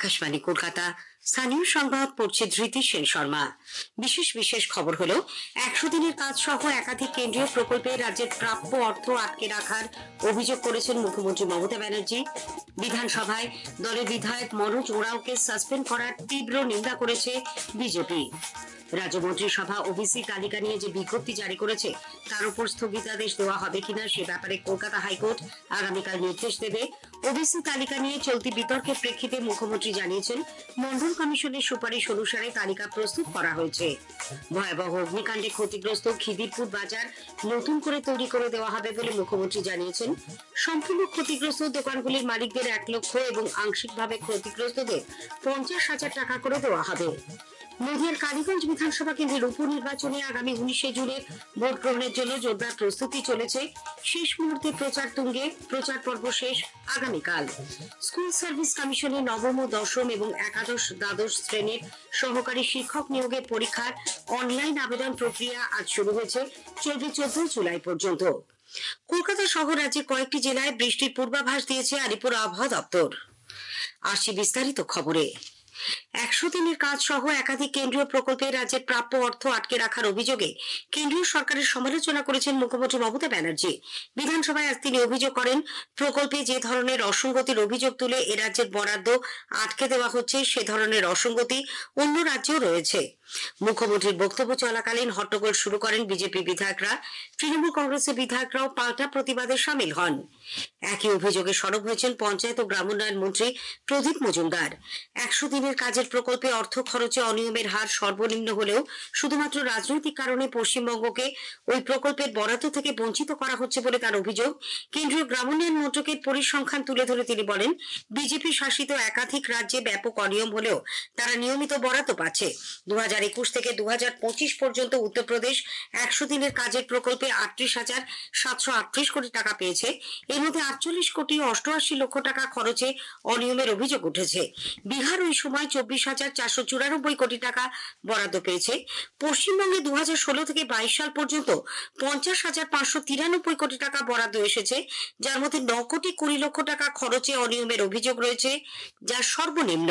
আকাশবাণী কলকাতা। স্থানীয় সংবাদ পড়ছে ধৃতি সেন শর্মা। বিশেষ খবর হলো 100 দিনের কাজ সহ একাধিক কেন্দ্রীয় প্রকল্পে রাজ্যের প্রাপ্য অর্থ আটকে রাখার অভিযোগ করেছেন মুখ্যমন্ত্রী মমতা ব্যানার্জি। বিধানসভায় দলের বিধায়ক মনোজ ওরাওকে সাসপেন্ড করার তীব্র নিন্দা করেছে বিজেপি। রাজ্য মন্ত্রিসভা ওবিসি তালিকা নিয়ে যে বিজ্ঞপ্তি জারি করেছে তার উপর স্থগিতাদেশ দেওয়া হবে কিনা সে ব্যাপারে কলকাতা হাইকোর্ট আগামীকাল নির্দেশ দেবে। ওবিসি তালিকা নিয়ে চলতি বিতর্কের প্রেক্ষিতে মুখ্যমন্ত্রী জানিয়েছেন, মন্ডল কমিশনের সুপারিশ অনুসারে তালিকা প্রস্তুত করা হয়েছে। ভয়াবহ অগ্নিকাণ্ডে ক্ষতিগ্রস্ত খিদিরপুর বাজার নতুন করে তৈরি করে দেওয়া হবে বলে মুখ্যমন্ত্রী জানিয়েছেন। সম্পূর্ণ ক্ষতিগ্রস্ত দোকানগুলির মালিকদের 1 লক্ষ এবং আংশিকভাবে ক্ষতিগ্রস্তদের 50,000 টাকা করে দেওয়া হবে। নদিয়ার কালীগঞ্জ বিধানসভা কেন্দ্রের উপনির্বাচনে আগামী 19শে জুনের ভোট গ্রহণের জন্য জোরদার প্রস্তুতি চলেছে। শেষ মুহূর্তে প্রচার তুঙ্গে, প্রচার পর্ব শেষ আগামীকাল। স্কুল সার্ভিস কমিশনের নবম ও দশম এবং একাদশ দ্বাদশ শ্রেণীর সহকারী শিক্ষক নিয়োগের পরীক্ষার অনলাইন আবেদন প্রক্রিয়া আজ শুরু হয়েছে, চলবে 14 জুলাই পর্যন্ত। কলকাতা সহ রাজ্যের কয়েকটি জেলায় বৃষ্টির পূর্বাভাস দিয়েছে আলিপুর আবহাওয়া দপ্তর। আসছে বিস্তারিত খবরে। 100 দিনের কাজ সহ একাধিক কেন্দ্রীয় প্রকল্পে রাজ্যের প্রাপ্য অর্থ আটকে রাখার অভিযোগে কেন্দ্রীয় সরকারের সমালোচনা করেছেন মুখ্যমন্ত্রী মমতা ব্যানার্জি। বিধানসভায় আজ তিনি অভিযোগ করেন, প্রকল্পে যে ধরনের অসঙ্গতির অভিযোগ তুলে এ রাজ্যের বরাদ্দ আটকে দেওয়া হচ্ছে সে ধরনের অসঙ্গতি অন্য রাজ্যেও রয়েছে। মুখ্যমন্ত্রীর বক্তব্য চলাকালীন হট্টগোল শুরু করেন বিজেপি বিধায়করা। তৃণমূল কংগ্রেসের বিধায়করাও পাল্টা প্রতিবাদে সামিল হন। একই অভিযোগে সরব হয়েছেন পঞ্চায়েত ও গ্রামোন্নয়ন মন্ত্রী প্রদীপ মজুমদার। 100 দিনের কাজের প্রকল্পে অর্থ খরচে অনিয়মের হার সর্বনিম্ন হলেও শুধুমাত্র রাজনৈতিক কারণে পশ্চিমবঙ্গকে ওই প্রকল্পের বরাদ্দ থেকে বঞ্চিত করা হচ্ছে বলে তার অভিযোগ। কেন্দ্রীয় গ্রামোন্নয়ন মন্ত্রকের পরিসংখ্যান তুলে ধরে তিনি বলেন, বিজেপি শাসিত একাধিক রাজ্যে ব্যাপক অনিয়ম হলেও তারা নিয়মিত বরাদ্দ পাচ্ছে। 2021 থেকে 2025 পর্যন্ত উত্তরপ্রদেশ 100 দিনের কাজের প্রকল্পে 38,738 কোটি টাকা পেয়েছে। এর মধ্যে 48 কোটি 88 লক্ষ টাকা খরচে অনিয়মের অভিযোগ উঠেছে। বিহার ওই সময় 24,494 কোটি টাকা বরাদ্দ পেয়েছে। পশ্চিমবঙ্গে 2016 থেকে 22 সাল পর্যন্ত 50,593 কোটি টাকা বরাদ্দ এসেছে, যার মধ্যে 9 কোটি 20 লক্ষ টাকা খরচে অনিয়মের অভিযোগ রয়েছে, যা সর্বনিম্ন।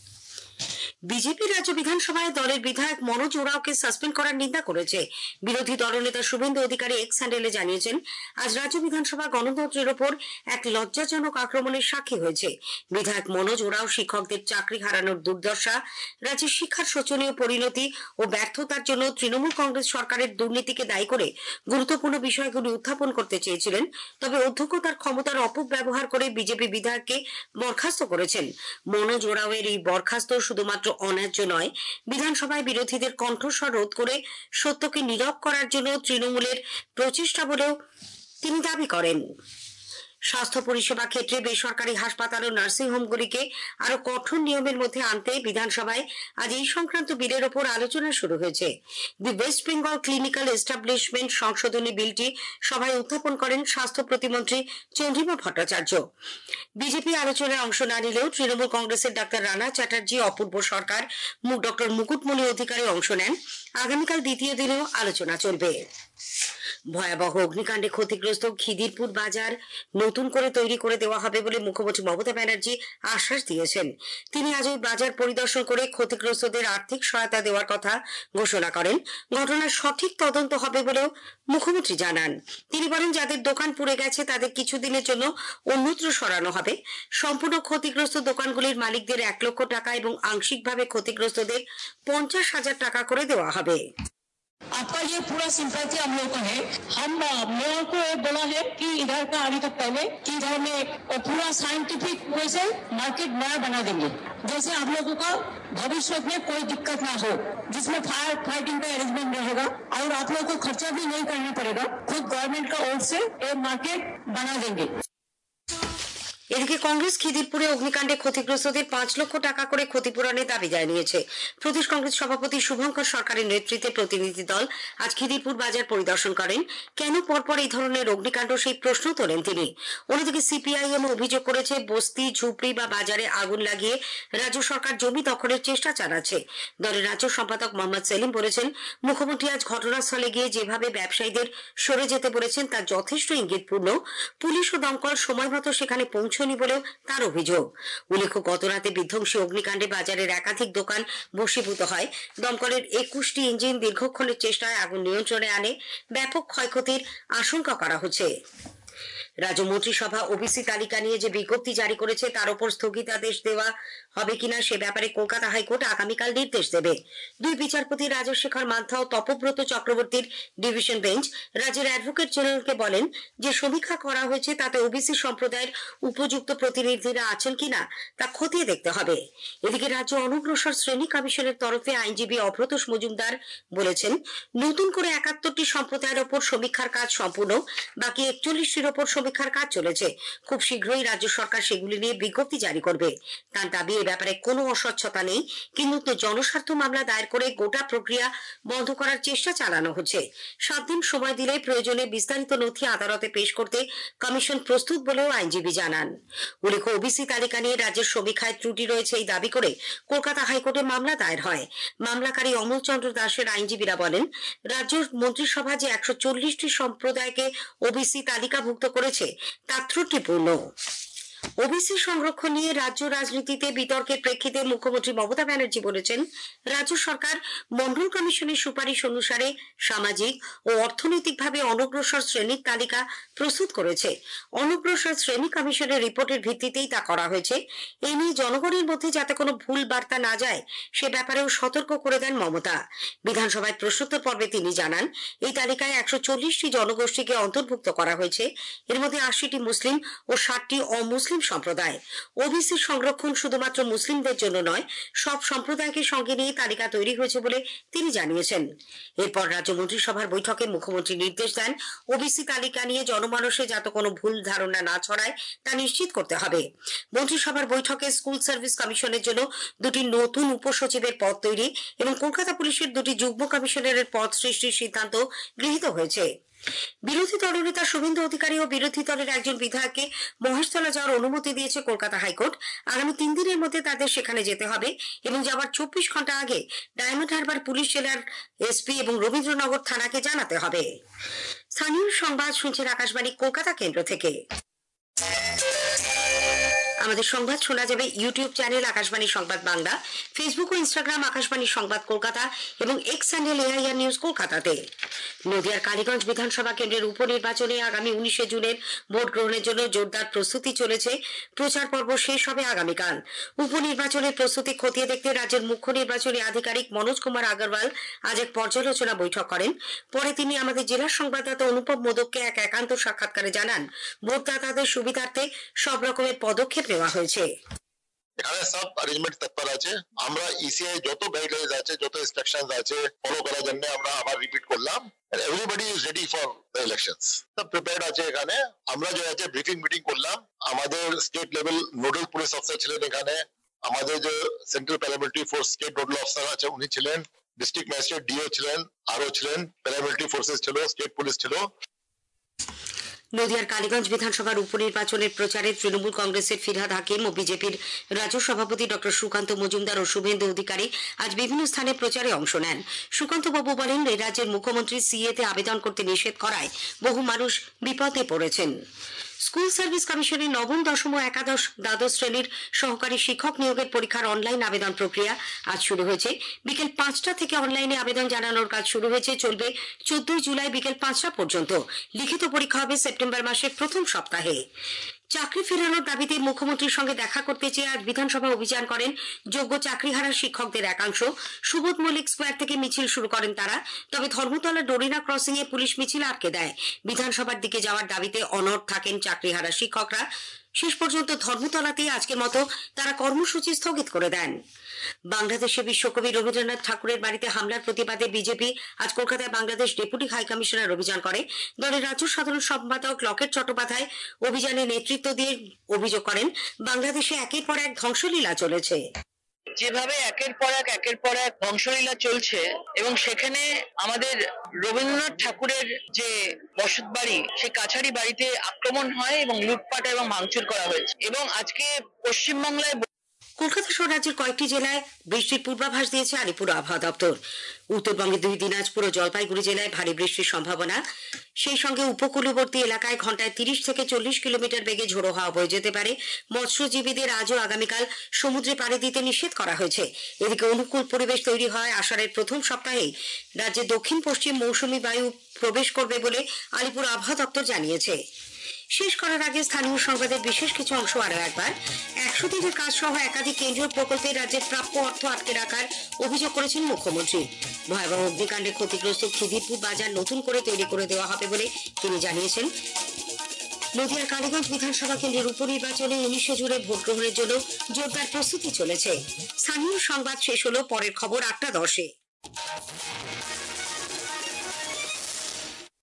বিজেপি রাজ্য বিধানসভায় দলের বিধায়ক মনোজ ওরাওকে সাসপেন্ড করার নিন্দা করেছে। বিরোধী দলনেতা শুভেন্দু অধিকারী এক্স হ্যান্ডেলে জানিয়েছেন, আজ রাজ্য বিধানসভা গণতন্ত্রের ওপর এক লজ্জাজনক আক্রমণের সাক্ষী হয়েছে। বিধায়ক মনোজ ওরাও শিক্ষকদের চাকরি হারানোর দুর্দশা, রাজ্যের শিক্ষার শোচনীয় পরিণতি ও ব্যর্থতার জন্য তৃণমূল কংগ্রেস সরকারের দুর্নীতিকে দায়ী করে গুরুত্বপূর্ণ বিষয়গুলি উত্থাপন করতে চেয়েছিলেন। তবে অধ্যক্ষ তার ক্ষমতার অপব্যবহার করে বিজেপি বিধায়ককে বরখাস্ত করেছেন। মনোজ ওরাওয়ের এই বরখাস্ত শুধুমাত্র অন্যায্য নয়, বিধানসভায় বিরোধীদের কণ্ঠস্বর রোধ করে সত্যকে নীরব করার জন্য তৃণমূলের প্রচেষ্টা বলেও তিনি দাবি করেন। স্বাস্থ্য পরিষেবা ক্ষেত্রে বেসরকারি হাসপাতাল ও নার্সিংহোমগুলিকে আরো কঠোর নিয়মের মধ্যে আনতে বিধানসভায় আজ এই সংক্রান্ত বিলের ওপর আলোচনা শুরু হয়েছে। The West Bengal clinical establishment সংশোধনী বিলটি সভায় উত্থাপন করেন স্বাস্থ্য প্রতিমন্ত্রী চন্দ্রিমা ভট্টাচার্য। বিজেপি আলোচনায় অংশ না নিলেও তৃণমূল কংগ্রেসের ডাক্তার রানা চ্যাটার্জি, অপূর্ব সরকার, ডক্টর মুকুটমণি অধিকারী অংশ নেন। আগামীকাল দ্বিতীয় দিনেও আলোচনা চলবে। ভয়াবহ অগ্নিকাণ্ডে ক্ষতিগ্রস্ত খিদিরপুর বাজার নতুন করে তৈরি করে দেওয়া হবে বলে মুখ্যমন্ত্রী মমতা ব্যানার্জি আশ্বাস দিয়েছেন। তিনি আজ ওই বাজার পরিদর্শন করে ক্ষতিগ্রস্তদের আর্থিক সহায়তা দেওয়ার কথা ঘোষণা করেন। ঘটনার সঠিক তদন্ত হবে বলেও মুখ্যমন্ত্রী জানান। তিনি বলেন, যাদের দোকান পুড়ে গেছে তাদের কিছুদিনের জন্য অন্যত্র সরানো হবে। সম্পূর্ণ ক্ষতিগ্রস্ত দোকানগুলির মালিকদের 1 লক্ষ টাকা এবং আংশিকভাবে ক্ষতিগ্রস্তদের 50,000 টাকা করে দেওয়া হবে। आपका ये पूरा सिंपैथी हम लोग को है। हम मेयर को बोला है कि इधर का आने तक पहले कि इधर में पूरा साइंटिफिक वे से मार्केट नया बना देंगे, जैसे आप लोगों का भविष्य में कोई दिक्कत ना हो, जिसमें फायर फाइटिंग का अरेंजमेंट रहेगा और आप लोगों को खर्चा भी नहीं करना पड़ेगा। खुद गवर्नमेंट का ओर से एक मार्केट बना देंगे। এদিকে কংগ্রেস খিদিরপুরে অগ্নিকাণ্ডে ক্ষতিগ্রস্তদের 5 লক্ষ টাকা করে ক্ষতিপূরণের দাবি জানিয়েছে। প্রদেশ কংগ্রেস সভাপতি শুভঙ্কর সরকারের নেতৃত্বে প্রতিনিধি দল আজ খিদিরপুর বাজার পরিদর্শন করেন। কেন পরপর এই ধরনের অগ্নিকাণ্ড সেই প্রশ্ন তোলেন তিনি। অন্যদিকে সিপিআইএম অভিযোগ করেছে, বস্তি, ঝুপড়ি বা বাজারে আগুন লাগিয়ে রাজ্য সরকার জমি দখলের চেষ্টা চালাচ্ছে। দলের রাজ্য সম্পাদক মোহাম্মদ সেলিম বলেছেন, মুখ্যমন্ত্রী আজ ঘটনাস্থলে গিয়ে যেভাবে ব্যবসায়ীদের সরে যেতে বলেছেন তা যথেষ্ট ইঙ্গিতপূর্ণ। পুলিশ ও দমকল সময় মতো সেখানে পৌঁছে পৌঁছনি বলেও তার অভিযোগ। উল্লেখ্য, গতরাতে বিধ্বংসী অগ্নিকাণ্ডে বাজারের একাধিক দোকান ভস্মীভূত হয়। দমকলের 21টি ইঞ্জিন দীর্ঘক্ষণের চেষ্টায় আগুন নিয়ন্ত্রণে আনে। ব্যাপক ক্ষয়ক্ষতির আশঙ্কা করা হচ্ছে। রাজ্য মন্ত্রিসভা ওবিসি তালিকা নিয়ে যে বিজ্ঞপ্তি জারি করেছে তার উপর স্থগিতাদেশ দেওয়া হবে কিনা সে ব্যাপারে কলকাতা হাইকোর্ট আগামীকাল নির্দেশ দেবে। দুই বিচারপতি রাজশেখর মান্থা ও তপব্রত চক্রবর্তীর ডিভিশন বেঞ্চ রাজ্যের অ্যাডভোকেট জেনারেলকে বলেন যে সমীক্ষা করা হয়েছে তাতে ওবিসি সম্প্রদায়ের উপযুক্ত প্রতিনিধিরা আছেন কিনা তা খতিয়ে দেখতে হবে। এদিকে রাজ্য অনগ্রসর শ্রেণী কমিশনের তরফে আইনজীবী অভ্রতোষ মজুমদার বলেছেন, নতুন করে 71টি সম্প্রদায়ের ওপর সমীক্ষার কাজ সম্পূর্ণ, বাকি 41টির ওপর সমীক্ষার কাজ চলেছে। খুব শীঘ্রই রাজ্য সরকার সেগুলি নিয়ে বিজ্ঞপ্তি জারি করবে। তার দাবি, এ ব্যাপারে কোনো অস্বচ্ছতা নেই, কিন্তু জনস্বার্থ মামলা দায়ের করে গোটা প্রক্রিয়া বন্ধ করার চেষ্টা চালানো হচ্ছে। 7 দিন সময় দিলে প্রয়োজনে বিস্তারিত নথি আদালতে পেশ করতে কমিশন প্রস্তুত বলেও আইনজীবী জানান। উল্লেখ্য, ওবিসি তালিকা নিয়ে রাজ্যের সমীক্ষায় ত্রুটি রয়েছে এই দাবি করে কলকাতা হাইকোর্টে মামলা দায়ের হয়। মামলাকারী অমল চন্দ্র দাসের আইনজীবীরা বলেন, রাজ্য মন্ত্রিসভা যে 140টি সম্প্রদায়কে ওবিসি তালিকাভুক্ত করেছে তা ত্রুটিপূর্ণ। ওবিসি সংরক্ষণ নিয়ে রাজ্য রাজনীতিতে বিতর্কের প্রেক্ষিতে মুখ্যমন্ত্রী মমতা ব্যানার্জি বলেছেন, রাজ্য সরকার মন্ডল কমিশনের সুপারিশ অনুসারে সামাজিক ও অর্থনৈতিকভাবে অনগ্রসর শ্রেণীর তালিকা প্রস্তুত করেছে। অনগ্রসর শ্রেণী কমিশনের রিপোর্টের ভিত্তিতেই তা করা হয়েছে। এ নিয়ে জনগণের মধ্যে যাতে কোনো ভুল বার্তা না যায় সে ব্যাপারেও সতর্ক করে দেন মমতা। বিধানসভায় প্রশ্নোত্তর পর্বে তিনি জানান, এই তালিকায় 140টি জনগোষ্ঠীকে অন্তর্ভুক্ত করা হয়েছে। এর মধ্যে 80টি মুসলিম ও 60টি অমুসলিম সম্প্রদায়। ওবিসি সংরক্ষণ শুধুমাত্র মুসলিমদের জন্য নয়, সব সম্প্রদায়কে সঙ্গে নিয়ে তালিকা তৈরি হয়েছে বলে তিনি জানিয়েছেন। এরপর রাজ্য মন্ত্রিসভার বৈঠকে মুখ্যমন্ত্রী নির্দেশ দেন, ওবিসি তালিকা নিয়ে জনমানসে যাতে কোনো ভুল ধারণা না ছড়ায় তা নিশ্চিত করতে হবে। মন্ত্রিসভার বৈঠকে স্কুল সার্ভিস কমিশনের জন্য 2টি নতুন উপসচিবের পদ তৈরি এবং কলকাতা পুলিশের 2টি যুগ্ম কমিশনারের পদ সৃষ্টির সিদ্ধান্ত গৃহীত হয়েছে। বিরোধী দলনেতা শুভেন্দু অধিকারী ও বিরোধী দলের একজন বিধায়ককে মহেশতলা যাওয়ার অনুমতি দিয়েছে কলকাতা হাইকোর্ট। আগামী 3 দিনের মধ্যে তাদের সেখানে যেতে হবে এবং যাওয়ার 24 ঘন্টা আগে ডায়মন্ড হারবার পুলিশ জেলার এসপি এবং রবীন্দ্রনগর থানাকে জানাতে হবে। স্থানীয় সংবাদ শুনছেন আকাশবাণী কলকাতা কেন্দ্র থেকে। আমাদের সংবাদ শোনা যাবে YouTube channel Akashvani Sangbad Bangla, Facebook ও ইনস্টাগ্রাম আকাশবাণী সংবাদ কলকাতা এবং এক্স চ্যানেল এআইআর নিউজ কলকাতাতে। নদিয়ার কালীগঞ্জ বিধানসভা কেন্দ্রের উপনির্বাচনে আগামী 19 জুনের ভোট গ্রহণের জন্য জোরদার প্রস্তুতি চলেছে। প্রচার পর্ব শেষ হবে আগামীকাল। উপনির্বাচনের প্রস্তুতি খতিয়ে দেখতে রাজ্যের মুখ্য নির্বাচনী আধিকারিক মনোজ কুমার আগরওয়াল আজ এক পর্যালোচনা বৈঠক করেন। পরে তিনি আমাদের জেলার সংবাদদাতা অনুপম মোদককে এক একান্ত সাক্ষাৎকারে জানান, ভোটদাতাদের সুবিধার্থে সব রকমের পদক্ষেপ নেওয়া হয়েছে। এখানে সব অ্যারেঞ্জমেন্ট তৎপর আছে। আমরা ইসিআই যত গাইডলাইন্স আছে, যত ইনস্ট্রাকশনস আছে ফলো করার জন্য আমরা আবার রিপিট করলাম। Everybody is ready for the elections. সব প্রিপেয়ার্ড আছে। এখানে আমরা যে আছে ব্রিফিং মিটিং করলাম। আমাদের state level nodal police officer ছিলেন এখানে, আমাদের যে central paramilitary force state nodal officer আছে উনি ছিলেন, ডিস্ট্রিক্ট ম্যাজিস্ট্রেট ডিও ছিলেন, আরো ছিলেন, প্যারামিলিটারি ফোর্সেস ছিল, স্টেট পুলিশ ছিল। নদিয়ার কালীগঞ্জ বিধানসভার উপনির্বাচনের প্রচারে তৃণমূল কংগ্রেসের ফিরহাদ হাকিম ও বিজেপির রাজ্য সভাপতি ডক্টর সুকান্ত মজুমদার ও শুভেন্দু অধিকারী আজ বিভিন্ন স্থানে প্রচারে অংশ নেন। সুকান্ত বাবু বলেন, এই রাজ্যের মুখ্যমন্ত্রী সিএতে আবেদন করতে নিষেধ করায় বহু মানুষ বিপদে পড়েছেন। স্কুল সার্ভিস কমিশনের নবম, দশম ও একাদশ দ্বাদশ শ্রেণীর সহকারী শিক্ষক নিয়োগের পরীক্ষার অনলাইন আবেদন প্রক্রিয়া আজ শুরু হয়েছে। বিকেল 5টা থেকে অনলাইনে আবেদন জানানোর কাজ শুরু হয়েছে, চলবে 14 জুলাই বিকেল 5টা পর্যন্ত। লিখিত পরীক্ষা হবে সেপ্টেম্বর মাসের প্রথম সপ্তাহে। চাকরি ফেরানোর দাবিতে মুখ্যমন্ত্রীর সঙ্গে দেখা করতে চেয়ে আজ বিধানসভা অভিযান করেন যোগ্য চাকরিহারা শিক্ষকদের একাংশ। সুবোধ মল্লিক স্কোয়ার থেকে মিছিল শুরু করেন তারা, তবে ধর্মতলা ডোরিনা ক্রসিং এ পুলিশ মিছিল আটকে দেয়। বিধানসভার দিকে যাওয়ার দাবিতে অনড় থাকেন চাকরিহারা শিক্ষকরা। শেষ পর্যন্ত ধর্মতলাতেই আজকের মতো তারা কর্মসূচি স্থগিত করে দেন। বাংলাদেশে বিশ্বকবি রবীন্দ্রনাথ ঠাকুরের বাড়িতে হামলার প্রতিবাদে বিজেপি আজ কলকাতায় বাংলাদেশ ডেপুটি হাই কমিশনার অভিযান করে। দলের রাজ্য সাধারণ সম্পাদক লকেট চট্টোপাধ্যায় অভিযানে নেতৃত্ব দিয়ে অভিযোগ করেন, বাংলাদেশে একের পর এক ধ্বংসলীলা চলেছে। যেভাবে একের পর এক ধ্বংসলীলা চলছে এবং সেখানে আমাদের রবীন্দ্রনাথ ঠাকুরের যে বসত বাড়ি, সে কাছারি বাড়িতে আক্রমণ হয় এবং লুটপাট এবং ভাঙচুর করা হয়েছে। এবং আজকে পশ্চিমবাংলায় কলকাতা সহ রাজ্যের কয়েকটি জেলায় বৃষ্টির পূর্বাভাস দিয়েছে আলিপুর আবহাওয়া দপ্তর। উত্তরবঙ্গের দিনাজপুর ও জলপাইগুড়ি জেলায় ভারী বৃষ্টির সম্ভাবনা, সেই সঙ্গে উপকূলবর্তী এলাকায় ঘন্টায় 30 থেকে 40 কিলোমিটার বেগে ঝোড়ো হাওয়া বয়ে যেতে পারে। মৎস্যজীবীদের আজও আগামীকাল সমুদ্রে পাড়ি দিতে নিষেধ করা হয়েছে। এদিকে অনুকূল পরিবেশ তৈরি হয় আষাঢ়ের প্রথম সপ্তাহেই রাজ্যে দক্ষিণ পশ্চিম মৌসুমী বায়ু প্রবেশ করবে বলে আলিপুর আবহাওয়া দপ্তর জানিয়েছে। শেষ করার আগে স্থানীয় সংবাদের বিশেষ কিছু অংশ আরো একবার। 100 দিনের কাজ সহ একাধিক কেন্দ্রীয় প্রকল্পে রাজ্যের প্রাপ্য অর্থ আটকে রাখার অভিযোগ করেছেন মুখ্যমন্ত্রী। ভয়াবহ অগ্নিকাণ্ডে ক্ষতিগ্রস্ত খিদিরপুর বাজার নতুন করে তৈরি করে দেওয়া হবে বলে তিনি জানিয়েছেন। নদিয়ার কালীগঞ্জ বিধানসভা কেন্দ্রের উপনির্বাচনে 19 জুড়ে ভোট গ্রহণের জন্য জোরদার প্রস্তুতি চলেছে। স্থানীয় সংবাদ শেষ হলো, পরের খবর 8টা 10-এ।